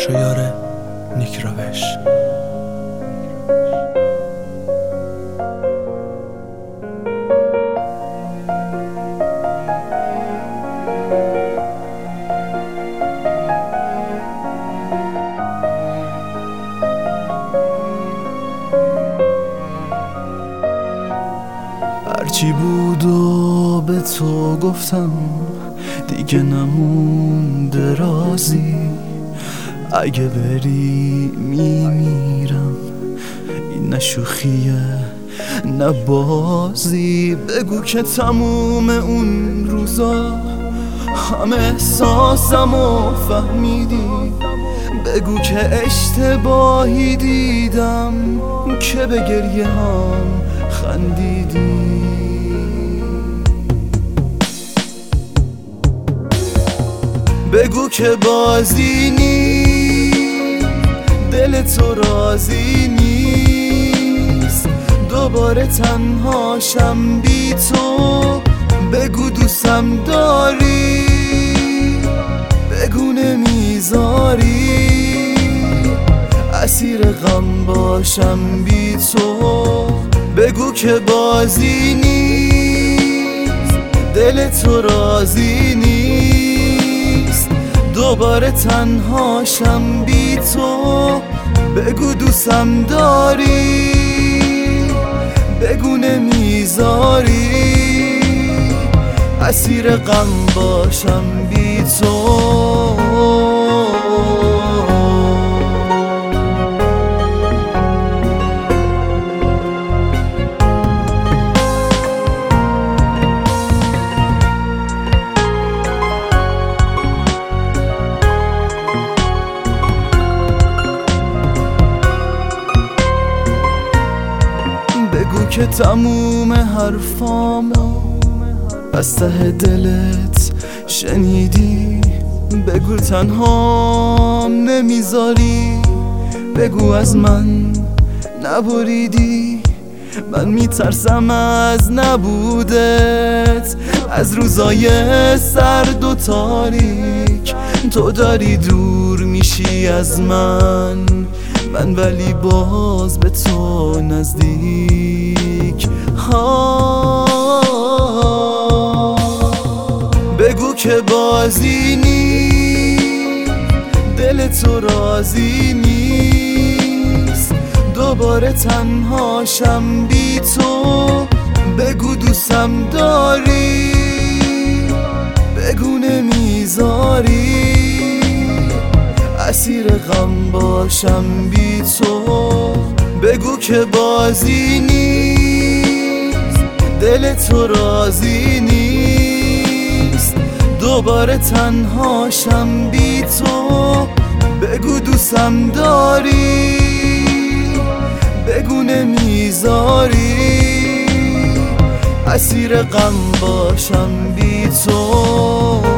پاشو یاره نیک روش. هرچی بود و به تو گفتم، دیگه نمونده رازی. اگه بری میمیرم، این نه شوخیه نه بازی. بگو که تموم اون روزا همه احساسمو فهمیدی. بگو که اشتباهی دیدم که به گریه هم خندیدی. بگو که بازی نیست، دل تو راضی نیست، دوباره تنهاشم بی تو. بگو دوستم داری، بگو نمیذاری اسیر غم باشم بی تو. بگو که بازی نیست، دل تو راضی نیست، دوباره تنهاشم بی تو. بگو دوستم داری، بگو نمیذاری اسیر غم باشم بی تو. بگو که تموم حرفامو از ته دلت شنیدی. بگو تنهام نمیذاری، بگو از من نبریدی. من میترسم از نبودت، از روزای سرد و تاریک. تو داری دور میشی از من ولی باز به تو نزدیک. بگو که بازی نیست، دل تو راضی نیست، دوباره تنهاشم بی تو. بگو دوستم داری، بگو نمیذاری اسیر غم باشم بی تو. بگو که بازی نیست، دل تو راضی نیست، دوباره تنهاشم بی تو. بگو دوستم داری، بگو نمیذاری اسیر غم باشم بی تو.